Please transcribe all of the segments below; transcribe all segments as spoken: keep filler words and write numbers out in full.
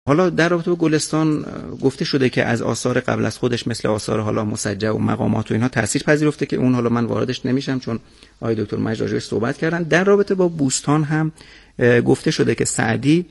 حالا در رابطه با گلستان گفته شده که از آثار قبل از خودش مثل آثار حالا مسجع و مقامات و اینها تاثیر پذیرفته که اون حالا من واردش نمیشم چون آقای دکتر مجید راجعش صحبت کردن. در رابطه با بوستان هم گفته شده که سعدی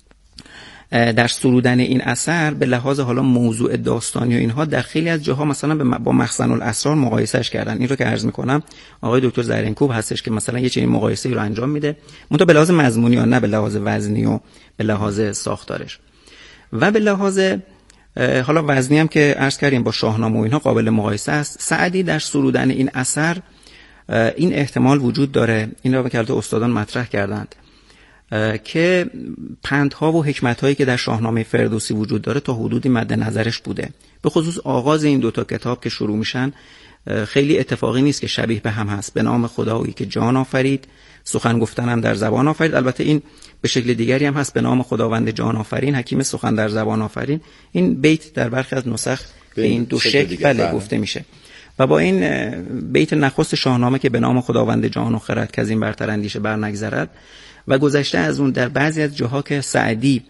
در سرودن این اثر به لحاظ حالا موضوع داستانی و اینها در خیلی از جاها مثلا با مخزن الاسرار مقایسهش کردن. این رو که عرض میکنم آقای دکتر زرینکوب هستش که مثلا یه چنین مقایسه‌ای رو انجام میده، منتها به لحاظ مضمونی و نه به لحاظ وزنی و به لحاظ ساختارش. و به لحاظ حالا وزنی هم که عرض کردیم با شاهنامه و اینها قابل مقایسه است. سعدی در سرودن این اثر این احتمال وجود داره، این رو که استادان مطرح کردند، که پندها و حکمت‌هایی که در شاهنامه فردوسی وجود داره تا حدودی مد نظرش بوده. به خصوص آغاز این دوتا کتاب که شروع میشن خیلی اتفاقی نیست که شبیه به هم هست. به نام خدایی که جان آفرید، سخن گفتنم در زبان آفرید. البته این به شکل دیگری هم هست، به نام خداوند جان آفرین، حکیم سخن در زبان آفرین. این بیت در برخی از نسخ به این دو شکل بله گفته میشه. و با این بیت نخست شاهنامه که به نام خداوند جان و خرد که از این برتر اندیشه بر نگذرد و گذشته از اون در بعضی از جاها که سعدی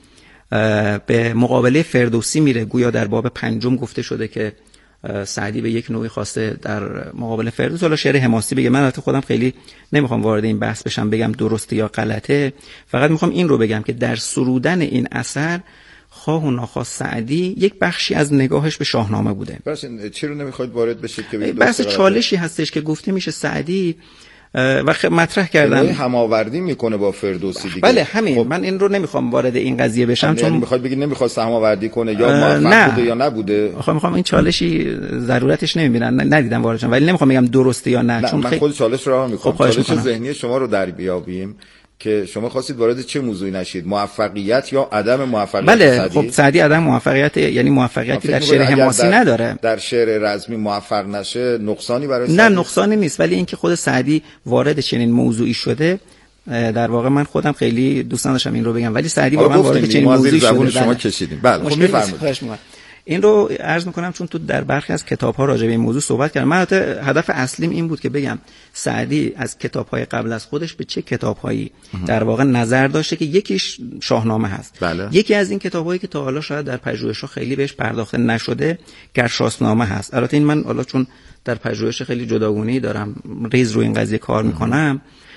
به مقابله فردوسی میره، گویا در باب پنجم گفته شده که سعدی به یک نوعی خواسته در مقابل فردوسی حالا شعر حماسی بگه. من البته خودم خیلی نمیخوام وارد این بحث بشم بگم درسته یا غلطه، فقط میخوام این رو بگم که در سرودن این اثر خواه و ناخواه سعدی یک بخشی از نگاهش به شاهنامه بوده. بس چرا نمیخواید وارد بشید که بگید بحث چالشی هستش که گفته میشه سعدی و مطرح کردن هماوردی میکنه با فردوسی دیگه. بله همین. خب من این رو نمیخوام وارد این قضیه بشم چون میخواد بگید نمیخواست هماوردی کنه یا موفق نه. بوده یا نبوده. آخه میخوام این چالشی ضرورتش نمیبینن، ندیدم واردشم، ولی نمیخوام بگم درسته یا نه, نه چون من خیلی... خود چالش رو میخوام. خب چالش ذهنی شما رو در بیابیم که شما خواستید وارد چه موضوعی نشید، موفقیت یا عدم موفقیت بله سعدی؟ خب سعدی عدم موفقیت یعنی موفقیتی در شعر حماسی نداره. در شعر رزمی موفق نشه نقصانی برای سعدی؟ نه نقصانی نیست، ولی اینکه خود سعدی وارد چنین موضوعی شده در واقع من خودم خیلی دوست نداشتم این رو بگم، ولی سعدی واقعا وارد چنین موضوعی شده. شما کشیدیم. بله خب میفرمایید. این رو عرض میکنم چون تو در برخی از کتاب‌ها راجع به این موضوع صحبت کردم. من هدف اصلیم این بود که بگم سعدی از کتاب‌های قبل از خودش به چه کتاب‌هایی در واقع نظر داشته که یکیش شاهنامه هست. بله. یکی از این کتاب‌هایی که تا حالا شاید در پژوهش‌ها خیلی بهش پرداخته نشده گرشاسنامه هست. البته این من حالا چون در پژوهش خیلی جداگونه‌ای دارم ریز رو این قضیه کار میکنم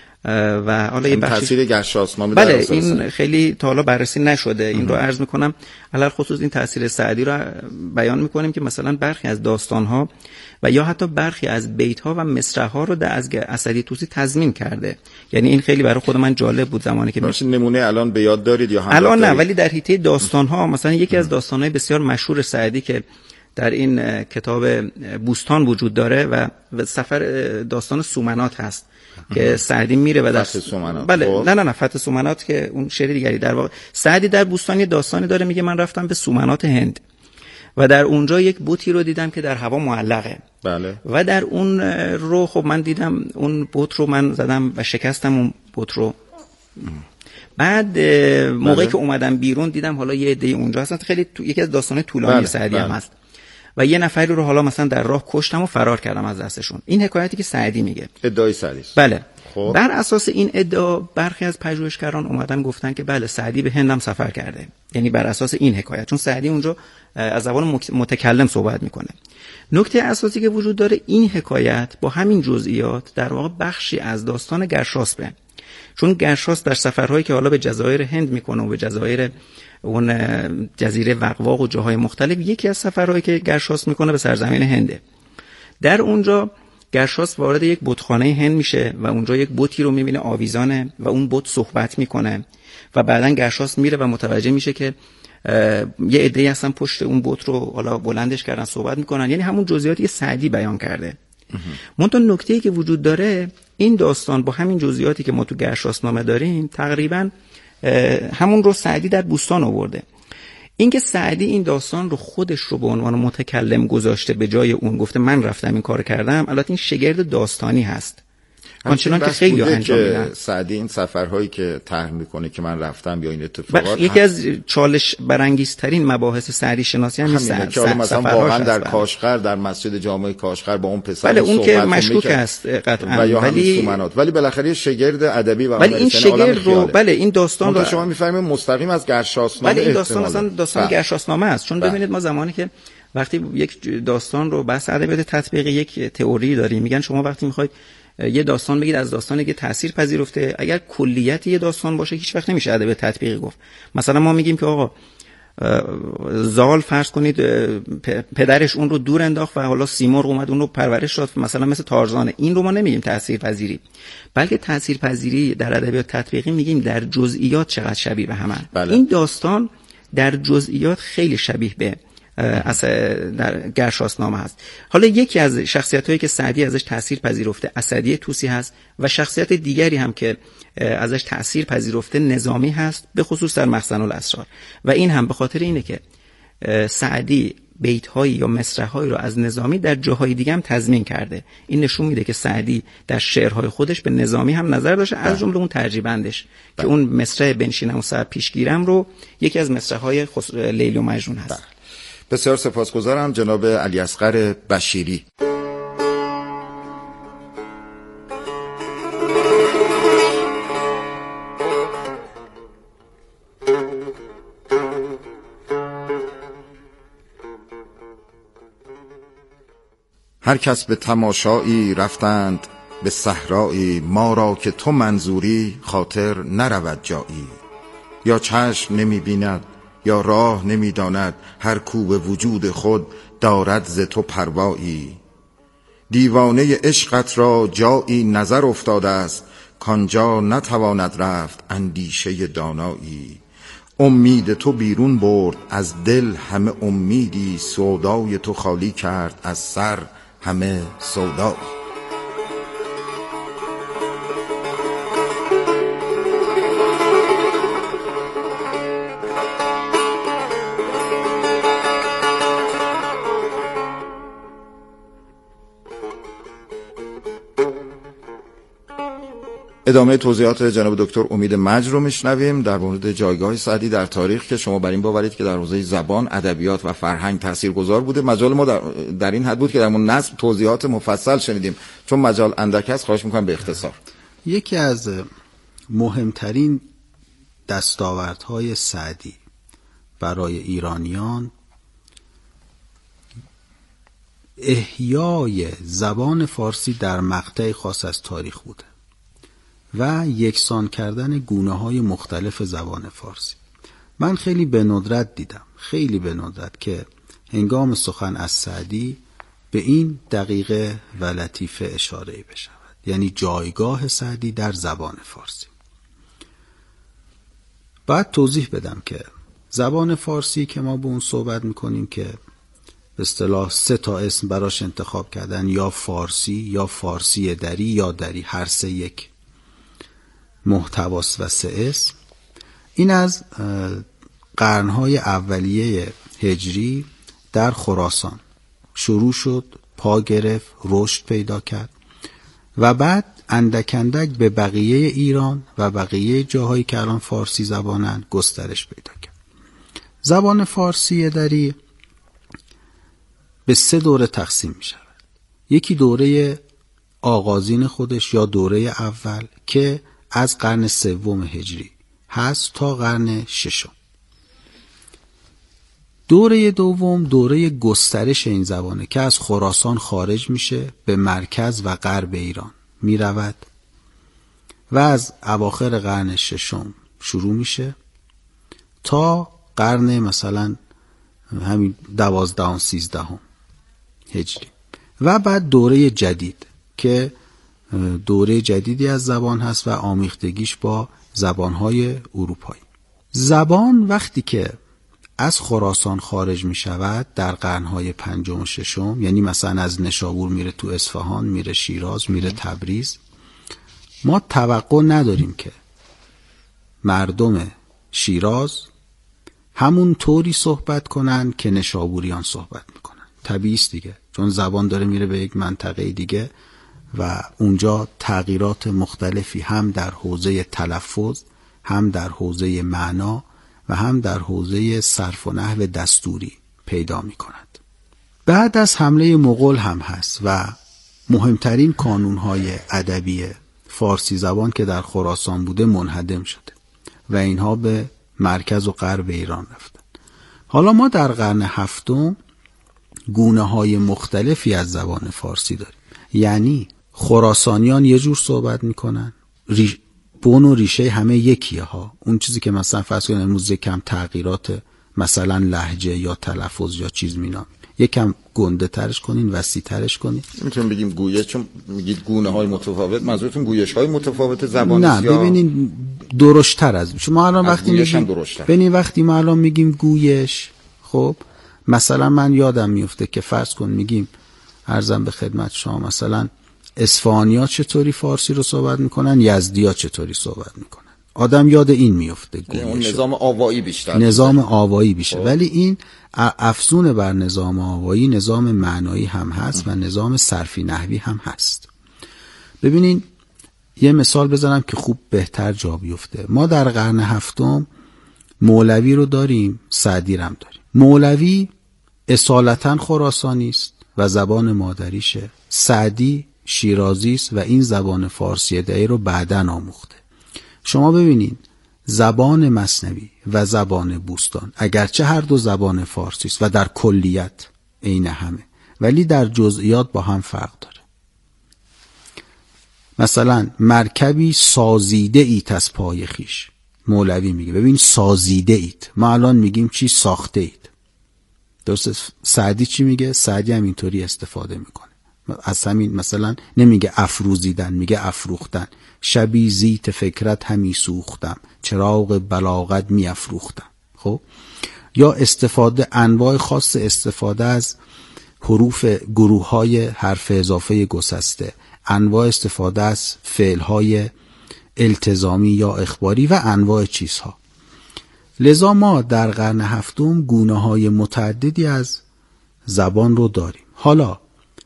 و حالا این تاثیر گرشاسنامه بله این خیلی تا حالا بررسی نشده. این رو عرض میکنم علل خصوص این تاثیر سعدی رو بیان میکنیم که مثلا برخی از داستان‌ها و یا حتی برخی از بیت‌ها و مصرع‌ها رو در از اسدی طوسی تضمین کرده. یعنی این خیلی برای خود من جالب بود زمانی که باشه. نمونه الان به یاد دارید یا هم الان نه، ولی در حیطه داستان‌ها مثلا یکی از داستان‌های بسیار مشهور سعدی که در این کتاب بوستان وجود داره و سفر داستان سومنات هست که سعدی میره و در سومنات. بله نه نه نه فتح سومنات که اون شعر دیگری. در واقع سعدی در بوستان یه داستانی داره، میگه من رفتم به سومنات هند و در اونجا یک بوتی رو دیدم که در هوا معلقه. بله. و در اون رو خب من دیدم اون بوت رو من زدم و شکستم اون بوت رو. بعد موقعی بله. که اومدم بیرون دیدم حالا یه عده اونجا هستن. خیلی تو... یکی از داستان‌های طولانی بله. سعدی بله. هم هست و یه نفری رو حالا مثلا در راه کشتم و فرار کردم از دستشون. این حکایتی که سعدی میگه، ادعای سعدی. بله. خب. بر اساس این ادعا برخی از پژوهشگران اومدن گفتن که بله سعدی به هند هم سفر کرده، یعنی بر اساس این حکایت، چون سعدی اونجا از زبان متکلم صحبت میکنه. نکته اساسی که وجود داره این حکایت با همین جزئیات در واقع بخشی از داستان گرشاسبه، چون گرشاس در سفرهایی که حالا به جزایر هند میکنه و به جزایر اون جزیره وقواق و جاهای مختلف، یکی از سفرهایی که گرشاس میکنه به سرزمین هنده. در اونجا گرشاس وارد یک بتخانه هند میشه و اونجا یک بتی رو میبینه آویزانه و اون بت صحبت میکنه و بعدن گرشاس میره و متوجه میشه که یه عده‌ای هستن پشت اون بت رو حالا بلندش کردن صحبت میکنن، یعنی همون جزئیاتی سعدی بیان کرده. منتها نکته‌ای که وجود داره این داستان با همین جزئیاتی که ما تو گرشاسنامه داریم تقریبا همون رو سعدی در بوستان آورده. اینکه سعدی این داستان رو خودش رو به عنوان متکلم گذاشته به جای اون گفته من رفتم این کار کردم، البته این شگرد داستانی هست. آنچنان که خیلی انجام میدن. سعدی این سفرهایی که طرح میکنه که من رفتم یا این اتفاقات، یکی از چالش برانگیزترین مباحث سعدی شناسی همین همینه که مثلا واقعا در کاشغر، در مسجد جامع کاشغر با اون پسر بله اون که مشکوک است قطعا، ولی ولی بالاخره شگرد ادبی و ولی این شگرد رو بله این داستان رو شما میفهمید مستقیم از گرشاسنامه. بله این داستان اصلا داستان گرشاسنامه است، چون ببینید ما زمانی که وقتی یک داستان رو بحث ادبیات تطبیقی یک تئوری داریم، میگن شما وقتی میخواید یه داستان بگید از داستانی که تأثیر پذیرفته، اگر کلیت یه داستان باشه هیچ وقت نمیشه ادبیات تطبیقی گفت. مثلا ما میگیم که آقا زال فرض کنید پدرش اون رو دور انداخت و حالا سیمرغ اومد اون رو پرورش داد، مثلا مثل تارزانه. این رو ما نمیگیم تأثیر پذیری، بلکه تأثیر پذیری در ادبیات تطبیقی میگیم در جزئیات چقدر شبیه به همن. بله. این داستان در جزئیات خیلی شبیه به اصل در گرشاسنامه هست. حالا یکی از شخصیت‌هایی که سعدی ازش تأثیر پذیرفته اسدی طوسی هست و شخصیت دیگری هم که ازش تأثیر پذیرفته نظامی هست، به خصوص در مخزن الاسرار. و این هم به خاطر اینه که سعدی بیت‌هایی یا مصرع‌هایی رو از نظامی در جاهای دیگه هم تضمین کرده. این نشون میده که سعدی در شعرهای خودش به نظامی هم نظر داشته، از جمله اون ترجیبندش که اون مصرع بنشینم و سر پیشگیرم رو یکی از مصرع‌های خص... لیلی و مجنون هست. بسیار سپاسگزارم جناب علی اصغر بشیری. هر کس به تماشایی رفتند به صحرایی، ما را که تو منظوری خاطر نرود جایی. یا چشم نمی بیند یا راه نمی داند، هر کو به وجود خود دارد ز تو پروایی. دیوانه عشقت را جایی نظر افتاده است، کانجا نتواند رفت اندیشه دانایی. امید تو بیرون برد از دل همه امیدی، سودای تو خالی کرد از سر همه سودایی. ادامه توضیحات جناب دکتر امید مجد رو میشنویم در مورد جایگاه سعدی در تاریخ که شما بر این باورید که در حوزه زبان، ادبیات و فرهنگ تاثیرگذار بوده. مجال ما در, در این حد بود که در مورد نظم توضیحات مفصل شنیدیم، چون مجال اندک است خواهش میکنم به اختصار. یکی از مهمترین دستاوردهای سعدی برای ایرانیان احیای زبان فارسی در مقطع خاص از تاریخ بوده و یکسان کردن گونه‌های مختلف زبان فارسی. من خیلی به ندرت دیدم، خیلی به ندرت که هنگام سخن از سعدی به این دقیقه و لطیفه اشاره بشود، یعنی جایگاه سعدی در زبان فارسی. بعد توضیح بدم که زبان فارسی که ما به اون صحبت میکنیم که به اصطلاح سه تا اسم براش انتخاب کردن، یا فارسی یا فارسی دری یا دری، هر سه یک محتواست و سه اسم. این از قرنهای اولیه هجری در خراسان شروع شد، پا گرفت، رشد پیدا کرد و بعد اندک اندک به بقیه ایران و بقیه جاهایی که الان فارسی زبانن گسترش پیدا کرد. زبان فارسی دری به سه دوره تقسیم می شود. یکی دوره آغازین خودش یا دوره اول که از قرن سوم هجری هست تا قرن ششم. دوره دوم دوره گسترش این زبانه که از خراسان خارج میشه، به مرکز و غرب ایران می رود و از اواخر قرن ششم شروع میشه تا قرن مثلا همین دوازدهم سیزدهم هجری. و بعد دوره جدید که دوره جدیدی از زبان هست و آمیختگیش با زبانهای اروپایی. زبان وقتی که از خراسان خارج می شود در قرنهای پنجم و ششم، یعنی مثلا از نشابور میره تو اصفهان، میره شیراز، میره تبریز، ما توقع نداریم که مردم شیراز همون طوری صحبت کنن که نشابوریان صحبت میکنن. طبیعیست دیگه، چون زبان داره میره به یک منطقه دیگه و اونجا تغییرات مختلفی هم در حوزه تلفظ، هم در حوزه معنا و هم در حوزه صرف و نحو دستوری پیدا می کند. بعد از حمله مغول هم هست و مهمترین کانونهای ادبی فارسی زبان که در خراسان بوده منهدم شده و اینها به مرکز و غرب ایران رفتن. حالا ما در قرن هفتم گونه های مختلفی از زبان فارسی داریم. یعنی خراسانیان یه جور صحبت میکنن، ریش... بون و ریشه همه یکیه ها. اون چیزی که مثلا فرض کنید امروز یکم تغییرات مثلا لهجه یا تلفظ یا چیز مینا یکم گنده ترش کنین، وسیع ترش کنین. میتونیم بگیم گویش، چون میگید گونه های متفاوت، منظورتون گویش های متفاوت زبانی است؟ نه ببینین درشت‌تر از شما الان وقتی میگیم ببینین وقتی ما الان میگیم گویش، خب مثلا من یادم میفته که فرض کن میگیم عرضم به خدمت شما مثلا اصفهانی‌ها چطوری فارسی رو صحبت میکنن، یزدی‌ها چطوری صحبت میکنن، آدم یاد این میفته. اون نظام آوایی بیشتر نظام آوایی بیشتر، ولی این افزون بر نظام آوایی نظام معنایی هم هست و نظام صرفی نحوی هم هست. ببینین یه مثال بزنم که خوب بهتر جا بیفته. ما در قرن هفتم مولوی رو داریم، سعدی رو هم داریم. مولوی اصالتاً خراسانی است و زبان مادریشه. سعدی شیرازی است و این زبان فارسی دهی رو بعداً آموخته. شما ببینید زبان مثنوی و زبان بوستان اگرچه هر دو زبان فارسی است و در کلیت عین همه، ولی در جزئیات با هم فرق داره. مثلا مرکبی سازیده ایت از پای خیش، مولوی میگه ببین سازیده ایت، ما الان میگیم چی ساخته ایت. درسته؟ سعدی چی میگه؟ سعدی هم اینطوری استفاده میکنه. از همین مثلا نمیگه افروزیدن، میگه افروختن. شبی زیت فکرت همی سوختم، چراغ بلاغت می افروختم. خب یا استفاده انواع خاص استفاده از حروف گروه های حرف اضافه گسسته، انواع استفاده از فعل های التزامی یا اخباری و انواع چیزها. لذا ما در قرن هفتم گونه های متعددی از زبان رو داریم. حالا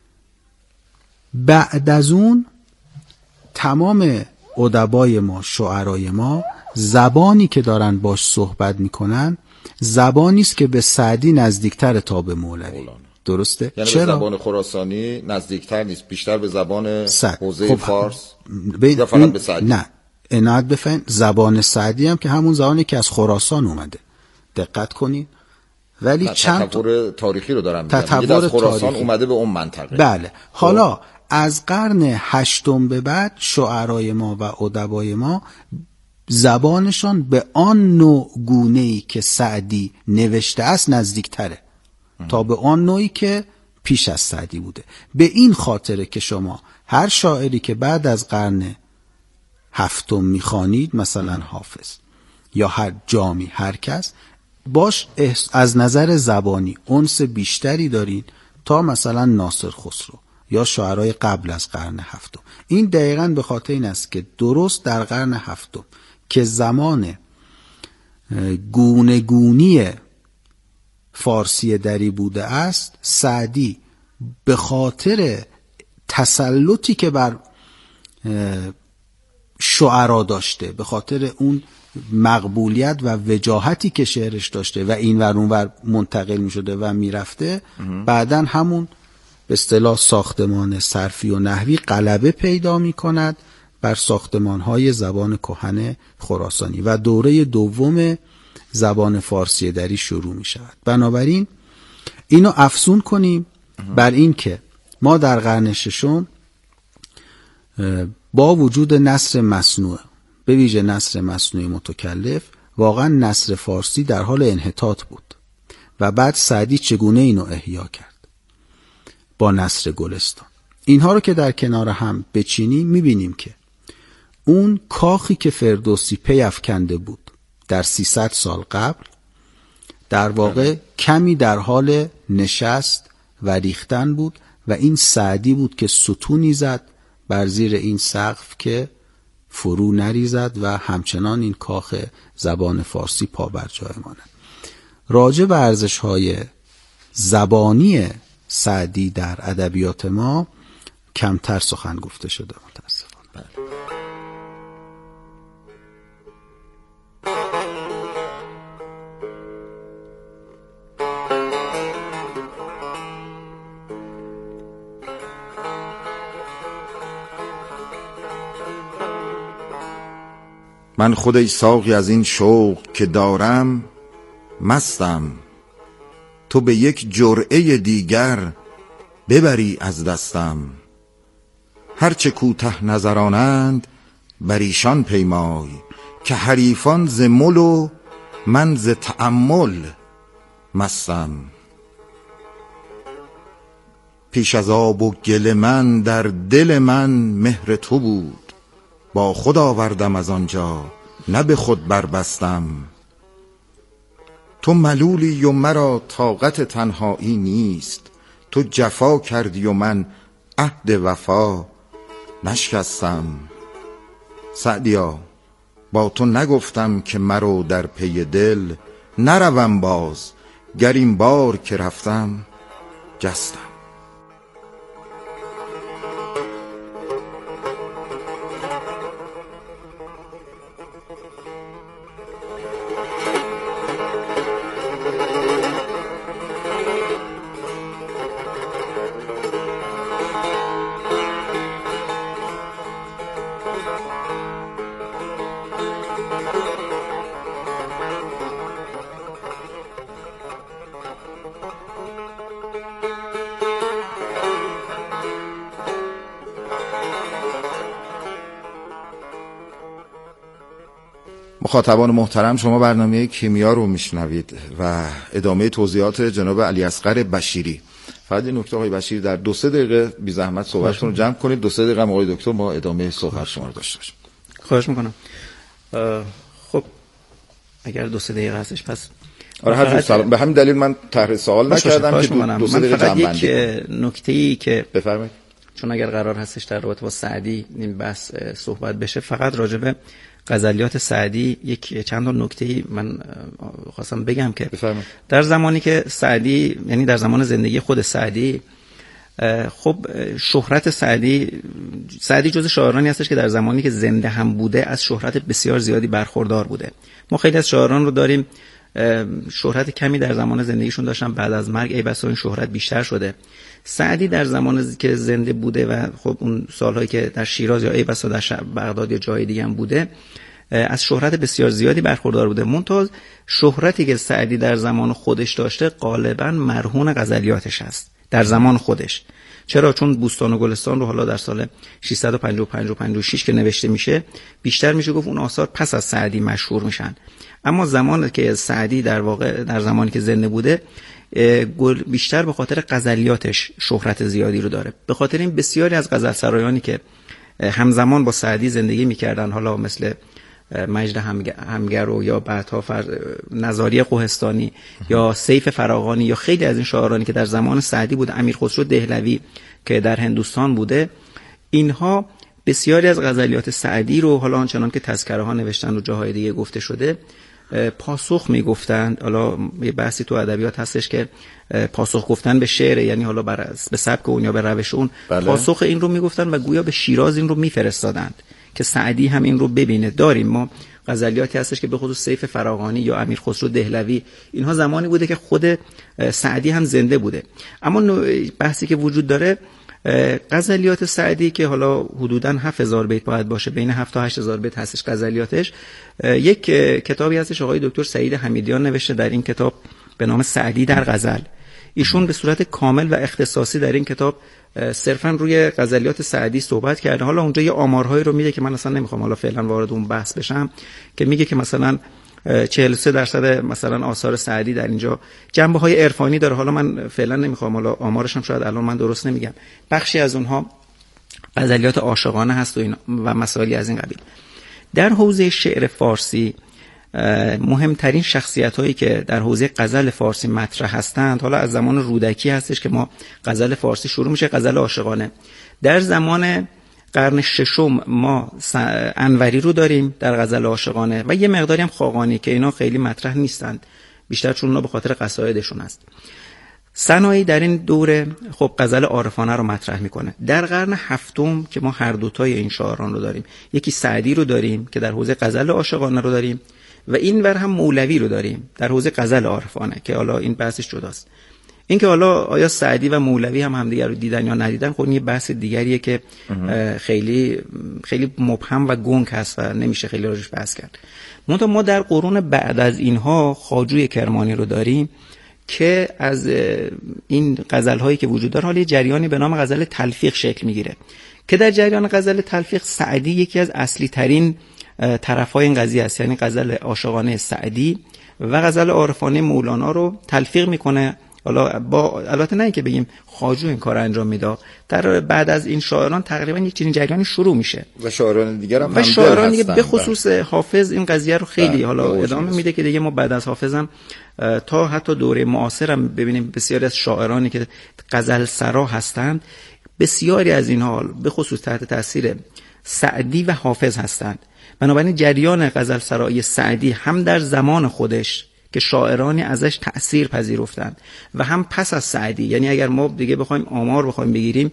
بعد از اون تمام ادبای ما، شعرای ما، زبانی که دارن باش صحبت میکنن زبانی است که به سعدی نزدیکتر تا به مولوی. درسته؟ یعنی چرا؟ به زبان خراسانی نزدیکتر نیست، بیشتر به زبان حوزه خب فارس بین... یا فقط به سعدی؟ نه، عنایت بفرمایید زبان سعدی هم که همون زبانی که از خراسان اومده، دقت کنین. ولی چند تطور تاریخی رو دارم میگم، تطور از خراسان تاریخی اومده به اون منطقه. بله. حالا از قرن هشتم به بعد شعرای ما و ادبای ما زبانشان به آن نوع گونه‌ای که سعدی نوشته است نزدیکتره تا به آن نوعی که پیش از سعدی بوده. به این خاطره که شما هر شاعری که بعد از قرن هفتم میخوانید، مثلا حافظ یا هر جامی، هر کس باش از نظر زبانی انس بیشتری دارین تا مثلا ناصر خسرو یا شاعرای قبل از قرن هفتم. این دقیقاً به خاطر این است که درست در قرن هفتم که زمان گونه گونی فارسی دری بوده است، سعدی به خاطر تسلطی که بر شعرا داشته، به خاطر اون مقبولیت و وجاهتی که شعرش داشته و این ور اون ور منتقل می شده و می رفته، بعدن همون به اصطلاح ساختمان صرفی و نحوی غلبه پیدا می کند بر ساختمان های زبان کهن خراسانی و دوره دوم زبان فارسی دری شروع می شود. بنابراین اینو افزون کنیم بر این که ما در قرن ششم با وجود نثر مصنوع، به ویژه نثر مصنوعی متکلف، واقعا نثر فارسی در حال انحطاط بود و بعد سعدی چگونه اینو احیا کرد با نثر گلستان. اینها رو که در کنار هم بچینیم میبینیم که اون کاخی که فردوسی پی افکنده بود در سیصد سال قبل، در واقع کمی در حال نشست و ریختن بود و این سعدی بود که ستونی زد بر زیر این سقف که فرو نریزد و همچنان این کاخ زبان فارسی پا بر جای ماند. راجع به ارزش‌های زبانی سعدی در ادبیات ما کمتر سخن گفته شده متاسفانه. بله. من خود ای ساقی از این شوق که دارم مستم، تو به یک جرعه دیگر ببری از دستم. هرچه کوته نظرانند بر ایشان پیمای، که حریفان ز مل و من ز تأمل مستم. پیش از آب و گل من در دل من مهر تو بود، با خود آوردم از آنجا نه به خود بربستم. تو ملولی و مرا طاقت تنهایی نیست، تو جفا کردی و من عهد وفا نشکستم. سعدیا با تو نگفتم که مرو در پی دل، نروم باز گر این بار که رفتم جستم. مخاطبان محترم، شما برنامه کیمیا رو میشنوید و ادامه توضیحات جناب علی اصغر بشیری. فقط این نکته آقای بشیری در دو سه دقیقه بی زحمت صحبتتون رو جمع کنید، دو سه دقیقه آقای دکتر ما ادامه صحبت شما رو داشته باشیم. خواهش میکنم. خب اگر دو سه دقیقه هستش پس آره حضرت سلام. به همین دلیل من طرح سوال نکردم که دو, دو سه دقیقه جمع بندی کنم. یک نکته‌ای که بفرمایید، چون اگر قرار هستش در رابطه با سعدی این بحث صحبت بشه، فقط راجع به غزلیات سعدی یک چند تا نکته‌ای من خواستم بگم که بفرمایید. در زمانی که سعدی، یعنی در زمان زندگی خود سعدی، خب شهرت سعدی سعدی جز شاعرانی هستش که در زمانی که زنده هم بوده از شهرت بسیار زیادی برخوردار بوده. ما خیلی از شاعران رو داریم شهرت کمی در زمان زندگیشون داشتن، بعد از مرگ ای بسا این شهرت بیشتر شده. سعدی در زمانی که زنده بوده و خب اون سالهایی که در شیراز یا ای بسا در بغداد یا جای دیگه هم بوده از شهرت بسیار زیادی برخوردار بوده. منتها شهرتی که سعدی در زمان خودش داشته غالبا مرهون غزلیاتش است در زمان خودش. چرا؟ چون بوستان و گلستان رو حالا در سال ششصد و پنجاه و پنج و پنجاه و شش که نوشته میشه، بیشتر میشه گفت اون آثار پس از سعدی مشهور میشن. اما زمانی که سعدی در واقع در زمانی که زنده بوده بیشتر به خاطر غزلیاتش شهرت زیادی رو داره. به خاطر این بسیاری از غزل سرایانی که همزمان با سعدی زندگی میکردن، حالا مثل مجد همگرو یا بعدها نظاری قهستانی یا سیف فراغانی یا خیلی از این شاعرانی که در زمان سعدی بوده، امیر خسرو دهلوی که در هندوستان بوده، اینها بسیاری از غزلیات سعدی رو حالا آنچنان که تذکره ها نوشتن و جاهای دیگه گفته شده پاسخ میگفتند. حالا یه بحثی تو ادبیات هستش که پاسخ گفتن به شعر، یعنی حالا بر به سبک اون یا به روش اون، بله. پاسخ این رو میگفتن و گویا به شیراز این رو میفرستادند که سعدی هم این رو ببینه. داریم ما غزلیاتی هستش که به خصوص سیف فراغانی یا امیر خسرو دهلوی، اینها زمانی بوده که خود سعدی هم زنده بوده. اما بحثی که وجود داره غزلیات سعدی که حالا حدوداً هفت هزار بیت باید باشه، بین هفت تا هشت هزار بیت هستش غزلیاتش. یک کتابی هستش آقای دکتر سعید حمیدیان نوشته در این کتاب به نام سعدی در غزل. ایشون به صورت کامل و اختصاصی در این کتاب صرفاً روی غزلیات سعدی صحبت کرده. حالا اونجا یه آمارهایی رو میده که من اصلا نمیخوام حالا فعلا وارد اون بحث بشم، که میگه که مثلا چهل و سه درصد مثلا آثار سعدی در اینجا جنبه های عرفانی داره. حالا من فعلا نمیخوام، حالا آمارش هم شاید الان من درست نمیگم، بخشی از اونها غزلیات عاشقانه هست و, و مسائلی از این قبیل. در حوزه شعر فارسی مهمترین شخصیت هایی که در حوزه غزل فارسی مطرح هستند، حالا از زمان رودکی هستش که ما غزل فارسی شروع میشه، غزل عاشقانه. در زمان قرن ششم ما انوری رو داریم در غزل عاشقانه و یه مقداری هم خاقانی که اینا خیلی مطرح نیستند، بیشتر چون اونا به خاطر قصایدشون است. سنایی در این دوره خب غزل عارفانه رو مطرح میکنه. در قرن هفتم که ما هر دوتای این شاعران رو داریم، یکی سعدی رو داریم که در حوزه غزل عاشقانه رو داریم و این ور هم مولوی رو داریم در حوزه غزل عارفانه که حالا این بحثش جداست. این که حالا آیا سعدی و مولوی هم همدیگر رو دیدن یا ندیدن خب یه بحث دیگریه که خیلی خیلی مبهم و گنگ هست و نمیشه خیلی راجعش بحث کرد. منتها ما در قرون بعد از اینها خواجوی کرمانی رو داریم که از این غزل‌هایی که وجود داره حالا یه جریانی به نام غزل تلفیق شکل میگیره که در جریان غزل تلفیق سعدی یکی از اصلی ترین طرفای این قضیه است، یعنی غزل عاشقانه سعدی و غزل عارفانه مولانا رو تلفیق میکنه. حالا با البته نه که بگیم خواجو این کار انجام میده، در بعد از این شاعران تقریبا یک چنین جریانی شروع میشه و شاعران دیگر هم و شاعران دیگه به خصوص حافظ این قضیه رو خیلی حالا ادامه میده که دیگه ما بعد از حافظ هم تا حتی دوره معاصر هم ببینیم بسیاری از شاعرانی که غزل سرا هستند، بسیاری از اینها به خصوص تحت تاثیر سعدی و حافظ هستند. بنابراین جریان غزل سرایی سعدی هم در زمان خودش که شاعرانی ازش تأثیر پذیرفتند و هم پس از سعدی، یعنی اگر ما دیگه بخوایم آمار بخوایم بگیریم،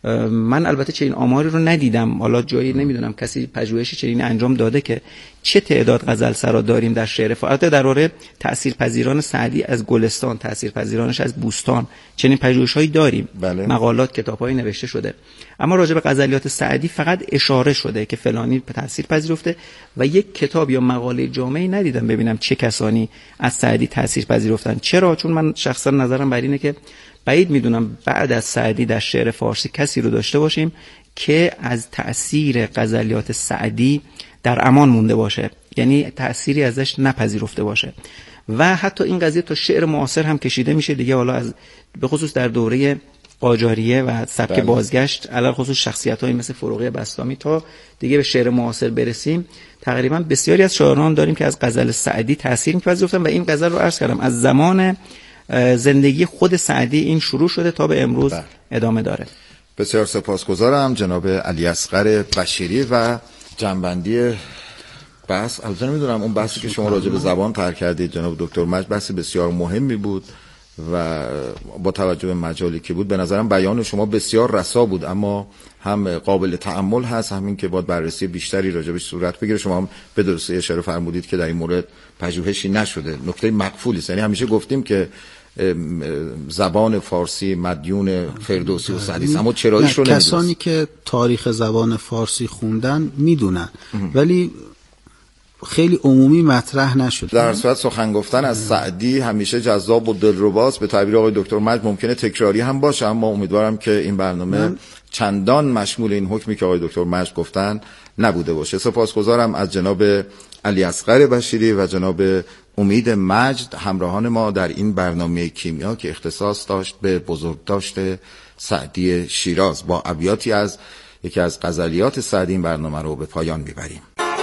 من البته چنین آماری رو ندیدم، حالا جایی نمیدونم کسی پژوهشی چنین انجام داده که چه تعداد غزل سرا داریم در شعر فارسی. درباره تاثیرپذیران سعدی از گلستان، تاثیرپذیرانش از بوستان، چنین پژوهش‌هایی داریم. بله. مقالات، کتاب‌هایی نوشته شده، اما راجع به غزلیات سعدی فقط اشاره شده که فلانی تاثیر پذیرفته و یک کتاب یا مقاله جامعی ندیدم ببینم چه کسانی از سعدی تاثیر پذیرفتن. چرا؟ چون من شخصا نظرم بر اینه که بعید میدونم بعد از سعدی در شعر فارسی کسی رو داشته باشیم که از تأثیر غزلیات سعدی در امان مونده باشه، یعنی تأثیری ازش نپذیرفته باشه. و حتی این قضیه تا شعر معاصر هم کشیده میشه دیگه، حالا از به خصوص در دوره قاجاریه و سبک بله. بازگشت علل خصوص شخصیت‌هایی مثل فروغی بسطامی تا دیگه به شعر معاصر برسیم، تقریبا بسیاری از شاعران داریم که از غزل سعدی تأثیر می‌پذیرفتن و این غزل رو عرض کردم از زمان زندگی خود سعدی این شروع شده تا به امروز بله. ادامه داره. بسیار سپاسگزارم جناب علی اصغر بشیری و جنبندی بحث. البته نمیدونم اون بحثی که شما راجع به زبان طرح کردید جناب دکتر مجد بحث بسیار مهمی بود و با توجه به مجالی که بود به نظرم بیان شما بسیار رسا بود، اما هم قابل تأمل هست، همین که باید بررسی بیشتری راجبش صورت بگیره. شما هم به درستی اشاره فرمودید که در این مورد پژوهشی نشده، نکته مقفولی است. یعنی همیشه گفتیم که زبان فارسی مدیون فردوسی و سعدی است، اما چراییش رو نمیدونست. کسانی که تاریخ زبان فارسی خوندن میدونن ولی خیلی عمومی مطرح نشد. در صورت سخن گفتن از سعدی همیشه جذاب و دلرباست. به تعبیر آقای دکتر مجد ممکنه تکراری هم باشه، اما امیدوارم که این برنامه من... چندان مشمول این حکمی که آقای دکتر مجد گفتن نبوده باشه. سپاسگزارم از جناب علی اصغر بشیری و جناب امید مجد همراهان ما در این برنامه کیمیا که اختصاص داشت به بزرگداشت سعدی شیراز. با ابیاتی از یکی از غزلیات سعدی این برنامه رو به پایان میبریم.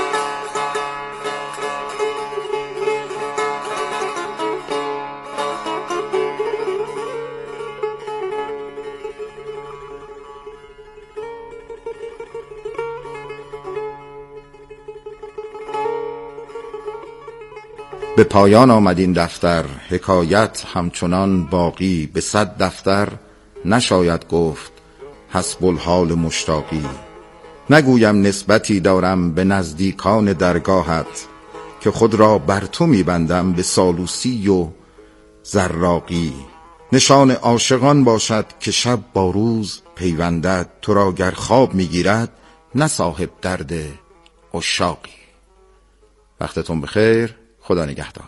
به پایان آمد این دفتر، حکایت همچنان باقی، به صد دفتر نشاید گفت حسب الحال مشتاقی. نگویم نسبتی دارم به نزدیکان درگاهت، که خود را بر تو میبندم به سالوسی و زراقی. نشان عاشقان باشد که شب با روز پیوندد، تو را گر خواب میگیرد نه صاحب درد عشاقی. وقتتون بخیر، خدا نگهدار.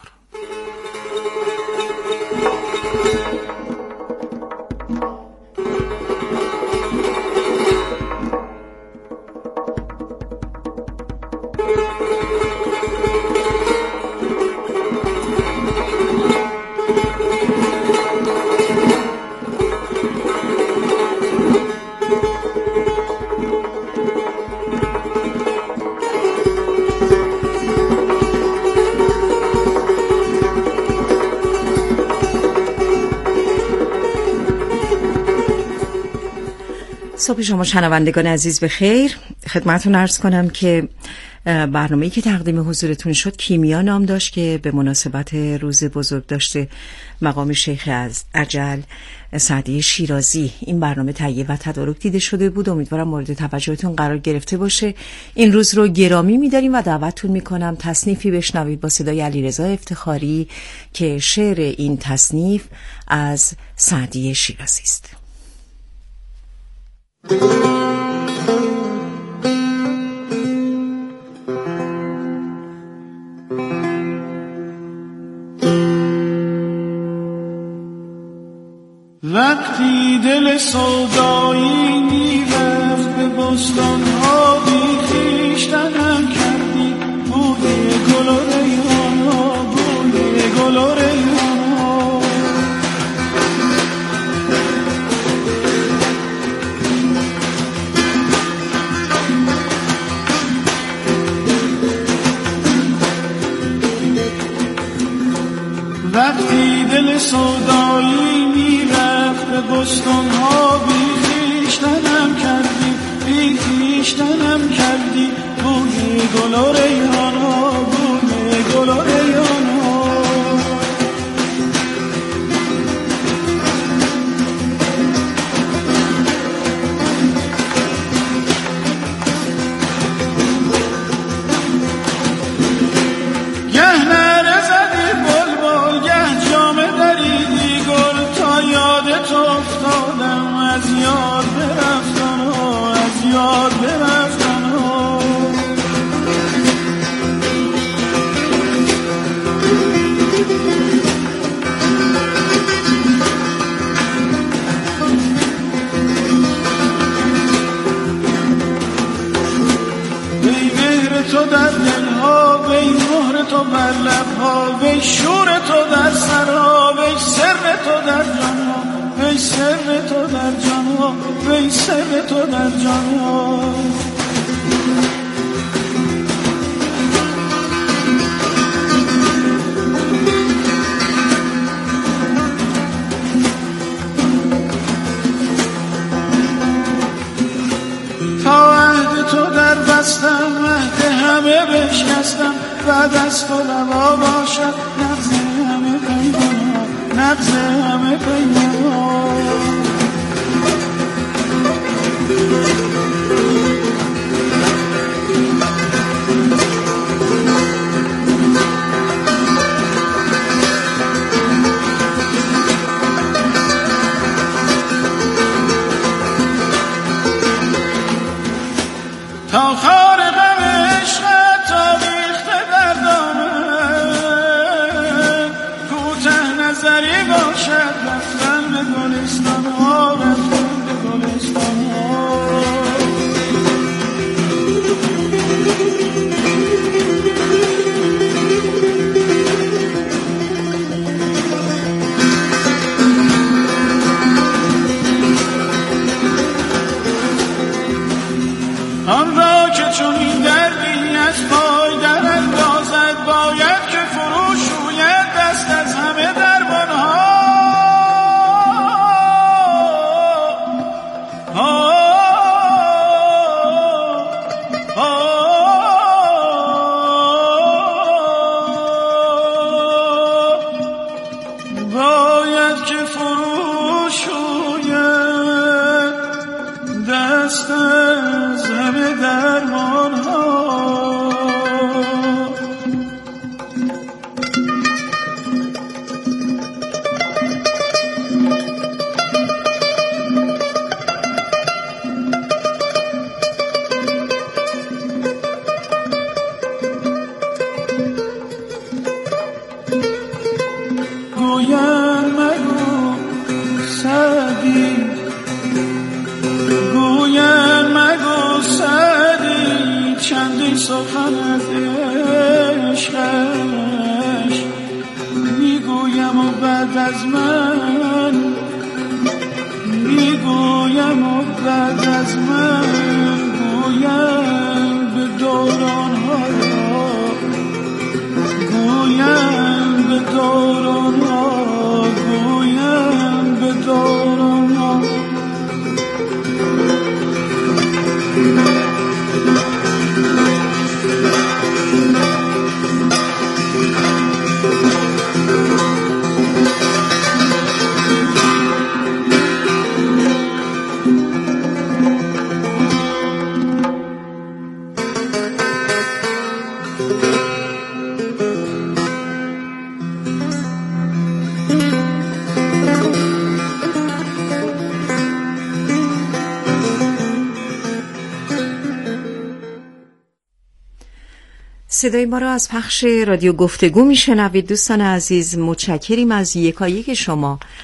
صبح شما شنوندگان عزیز بخیر. خدمتتون عرض کنم که برنامه‌ای که تقدیم حضورتون شد کیمیا نام داشت که به مناسبت روز بزرگ داشته مقام شیخ از اجل سعدی شیرازی این برنامه تهیه و تدارک دیده شده بود. امیدوارم مورد توجهتون قرار گرفته باشه. این روز رو گرامی می‌داریم و دعوتتون می‌کنم تصنیفی بشنوید با صدای علیرضا افتخاری که شعر این تصنیف از سعدی شیرازی است. وقتی دل سودایی میرفت به بستان ها بی خویشتنم کردی، بوی گل و ریحان ها، بوی گل و ریحان ها. وقتی دل سودایی میرفت به بستان ها بی خویشتنم کردی، بی خویشتنم کردی، بوی گل و ریحان ها، بوی گل و ریحان ها. گه نره زدی بلبل، گه جامه دریدی گل، تا یادت افتادم از یاد برفتن ها، از یاد برفتن ها. وی مهر تو در دلها، وی مهر تو بر لبها، وی شور تو در سرها، وی سر تو در جانها، وی سر تو در جانها، وی سر تو در جانها. تا عهد تو در بستم، عهد همه بشکستم، بعد از تو روا باشد نقض همه پیمان ها، نقض همه پیمان ها. تا خار غم عشقت آویخته در دامن، کوته نظری باشد رفتن به گلستان ها، رفتن به گلستان ها. آن را که چون این دردی از پای در اندازد، باید که فرو شوید دست از همه درمان ها. باید که فرو شوید دست از همه درمان ها. گویم مگو سعدی، گویم مگو سعدی، چندی سخن از عشقش میگویم و بعد از من، میگویم و بعد از من گویم به دوران ها، گویم به دوران ها، گویم به دوران ها. Thank you. صدای ما را از پخش رادیو گفتگو میشنوید. دوستان عزیز، متشکریم از یکایک شما